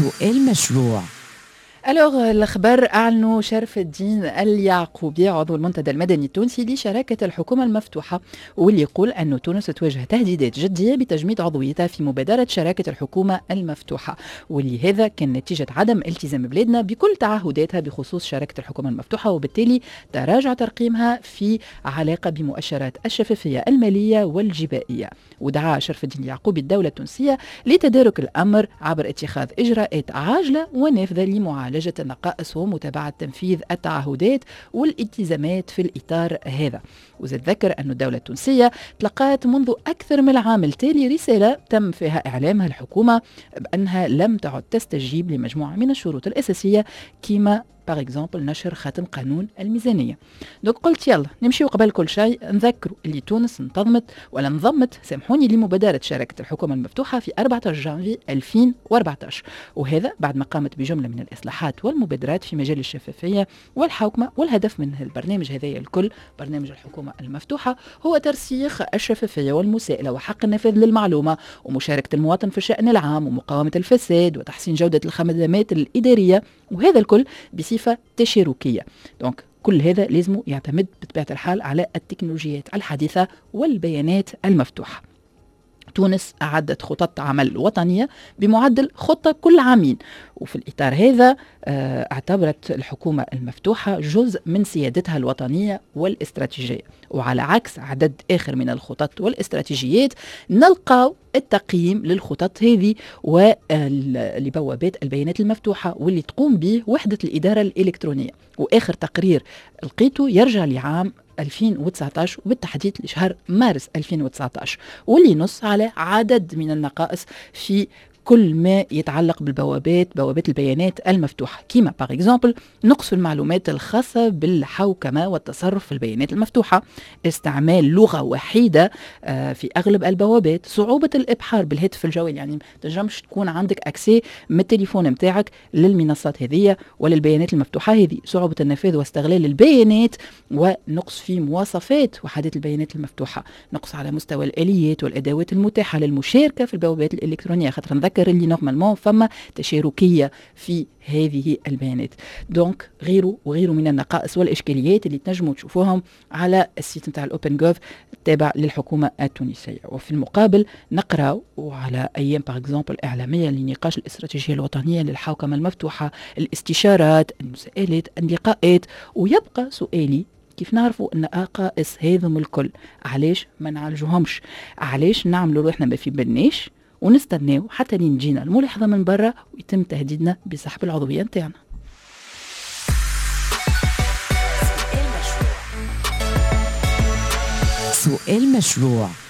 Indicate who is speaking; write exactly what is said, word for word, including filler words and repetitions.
Speaker 1: سؤال مشروع.
Speaker 2: ألوغ الأخبار أعلنوا شرف الدين اليعقوبي عضو المنتدى المدني التونسي لشراكة الحكومة المفتوحة، واللي يقول أن تونس تواجه تهديدات جدية بتجميد عضويتها في مبادرة شراكة الحكومة المفتوحة، واللي هذا كان نتيجة عدم التزام بلادنا بكل تعهداتها بخصوص شراكة الحكومة المفتوحة، وبالتالي تراجع ترقيمها في علاقة بمؤشرات الشفافية المالية والجبائية. ودعا شرف الدين اليعقوبي الدولة التونسية لتدارك الأمر عبر اتخاذ إجراءات عاجلة ونافذة لمعالجة النقائص ومتابعة تنفيذ التعهدات والالتزامات في الإطار هذا. وزاد ذكر أن الدولة التونسية تلقات منذ أكثر من عام التالي رسالة تم فيها إعلامها الحكومة بأنها لم تعد تستجيب لمجموعة من الشروط الأساسية كما باغ اكزامبل نشر ختم قانون الميزانيه. دوك قلت يلا نمشي قبل كل شيء نذكروا اللي تونس انتظمت ولا انضمت سامحوني لمبادره شراكه الحكومه المفتوحه في أربعة عشر جانفي ألفين وأربعة عشر، وهذا بعد ما قامت بجمله من الاصلاحات والمبادرات في مجال الشفافيه والحوكمه. والهدف من البرنامج هذايا الكل برنامج الحكومه المفتوحه هو ترسيخ الشفافيه والمساءله وحق النفاذ للمعلومه ومشاركه المواطن في الشان العام ومقاومه الفساد وتحسين جوده الخدمات الاداريه، وهذا الكل بصفة تشاركية. دونك كل هذا لازم يعتمد بطبيعة الحال على التكنولوجيات الحديثة والبيانات المفتوحة. تونس أعدت خطط عمل وطنية بمعدل خطة كل عامين، وفي الإطار هذا اعتبرت الحكومة المفتوحة جزء من سيادتها الوطنية والاستراتيجية. وعلى عكس عدد آخر من الخطط والاستراتيجيات نلقى التقييم للخطط هذه ولبوابات البيانات المفتوحة واللي تقوم به وحدة الإدارة الإلكترونية. وآخر تقرير لقيته يرجع لعام ألفين وتسعة عشر وبالتحديد لشهر مارس ألفين وتسعة عشر، واللي ينص على عدد من النقائص في كل ما يتعلق بالبوابات بوابات البيانات المفتوحة، كما باغ اكزامبل نقص في المعلومات الخاصة بالحوكمة والتصرف في البيانات المفتوحة، استعمال لغة وحيدة في أغلب البوابات، صعوبة الإبحار بالهاتف الجوال، يعني تنجمش تكون عندك أكسي من التليفون متاعك للمنصات هذه ولا البيانات المفتوحة هذه، صعوبة النفاذ واستغلال البيانات، ونقص في مواصفات وحدات البيانات المفتوحة، نقص على مستوى الآليات والأدوات المتاحة للمشاركة في البوابات الإلكترونية، خاطر نذكر اللي نورمالمون فما تشاركية في هذه البيانات. دونك غيره وغيره من النقائص والإشكاليات اللي تنجموا تشوفوهم على السيت نتاع الأوبن جوف التابع للحكومة التونسية. وفي المقابل نقرأ وعلى أيام باغ اكزامبل إعلامية لنقاش الاستراتيجية الوطنية للحوكمة المفتوحة، الاستشارات، المساءلات، اللقاءات. ويبقى سؤالي كيف نعرفوا ان نقائص هذم الكل علاش ما نعالجوهمش؟ علاش نعملوا روحنا ما في بالناش ونستناو حتى لين جينا الملاحظة من برا ويتم تهديدنا بسحب العضوية نتاعنا؟
Speaker 1: سؤال مشروع.